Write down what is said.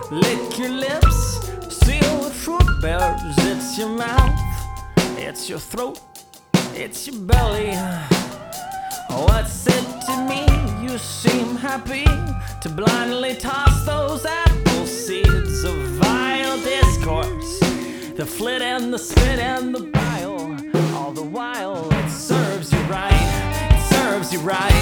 Lick your lips, seal with fruit bears. It's your mouth, it's your throat, it's your belly. What's it to me? You seem happy to blindly toss those apple seeds of vile discourse, the flit and the spit and the bile. All the while it serves you right, it serves you right.